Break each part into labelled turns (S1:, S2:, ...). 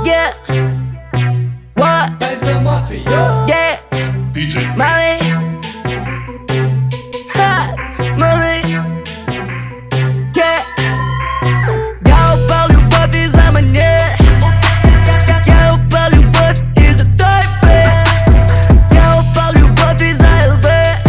S1: Yeah. What? Yeah. Molly. Ha. Molly. Yeah. Я упал, любовь из-за монет. Я упал, любовь из-за той бэк. Я упал, любовь из-за ЛВ.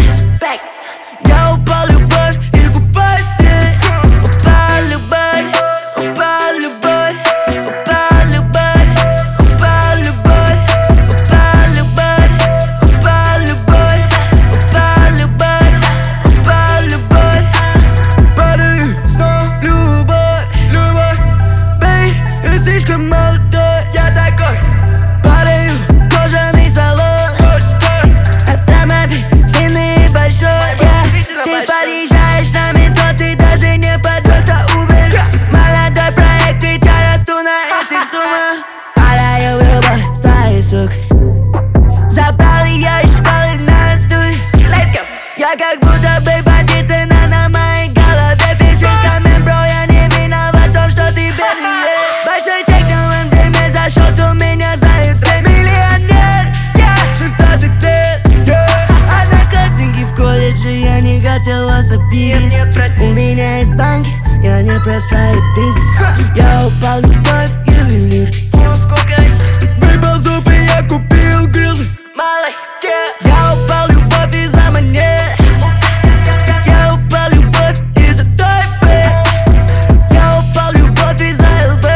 S1: Я упал, любовь из глупости. Упал, любовь. Упал, любовь. Упал, любовь. Упал, любовь. Упал, любовь. Упал, любовь. Упал, любовь. Упал, любовь. Падаю, снова любовь. Любовь. Бэй, я слишком молодой. Я такой. Падаю, кожаный салон. Автомобиль длинный и большой. Ты подъезжаешь на метро, ты даже не подрос до Uber. Молодой проект, ведь я расту на этих суммах. Падаю в любовь, старый сук. Забрал ее из школы на студию. Я как будто бы бандит, цена на моей голове. Пишешь коммент, бро, я не виноват в том, что ты бедный. Большой чек на МДМ за счет у меня знают все. Миллионер, 16 лет. Одноклассники в колледже, я не хотел вас обидеть. У меня есть банки, я не про свои бизнес. Я упал, любовь, ювелир. Выпал зуб и я купил грилы. Я упал, любовь из-за монет. Я упал, любовь из-за той бэк. Я упал, любовь из-за ЛВ.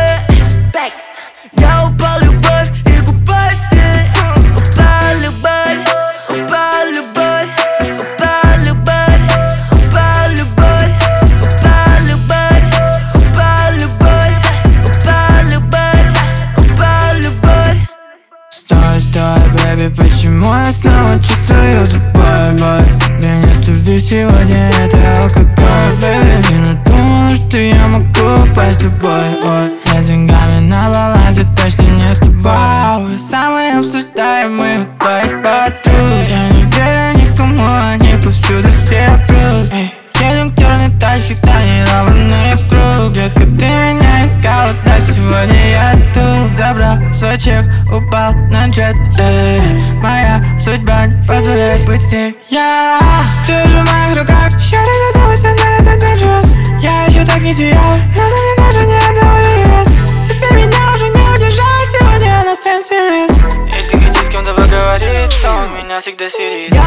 S1: Я упал, любовь из глупости. Упал, любовь. Упал, любовь. Упал, любовь. Упал, любовь. Упал, любовь. Упал, любовь. Упал, любовь. Упал, любовь.
S2: Стой, стой, бэби, почему я снова чувствую тупой бой? Тебе нет любви сегодня, это алкоголь, бэби. Не надумала, что я могу упасть с тобой, ой. Я с деньгами на балансе, точно не с тобой. Самые обсуждаемые у твоих подруг. Я не верю никому, они повсюду все прут. Эй, едем черный тачки, тонированные в круг. Детка, ты меня искала, да сегодня я тут. Забрал свой чек, упал на джет. Эй, моя судьба не позволяет быть с ней. Ты же в моих руках. Shawty, задумайся на этот dangerous. Я еще так не сиял, но не даже ни одного вес. Тебе меня уже не удержать, сегодня настроен serious. Если хочу с кем-то поговорить, то у меня всегда сирит.